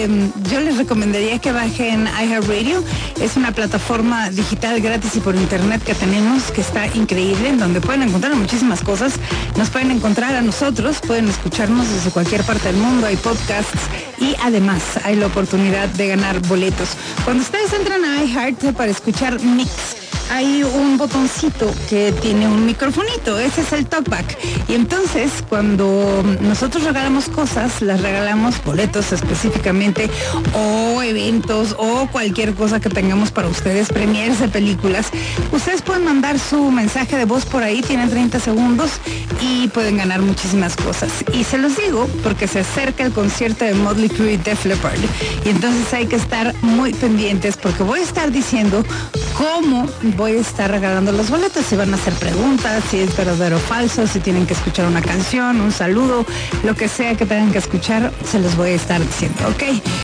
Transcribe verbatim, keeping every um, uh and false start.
eh, yo les recomendaría que bajen iHeartRadio. Es una plataforma digital gratis y por internet que tenemos, que está increíble, en donde pueden encontrar muchísimas cosas. Nos pueden encontrar a nosotros, pueden escucharnos desde cualquier parte del mundo, hay podcasts y además hay la oportunidad de ganar boletos. Cuando ustedes entran a iHeart para escuchar Mix, hay un botoncito que tiene un microfonito, ese es el talkback. Y entonces, cuando nosotros regalamos cosas, las regalamos boletos específicamente, o eventos, o cualquier cosa que tengamos para ustedes, premieres de películas. Ustedes pueden mandar su mensaje de voz por ahí, tienen treinta segundos y pueden ganar muchísimas cosas. Y se los digo porque se acerca el concierto de Motley Crue y Def Leppard. Y entonces hay que estar muy pendientes porque voy a estar diciendo cómo voy a estar regalando los boletos, si van a hacer preguntas, si es verdadero o falso, si tienen que escuchar una canción, un saludo, lo que sea que tengan que escuchar, se los voy a estar diciendo, ¿ok?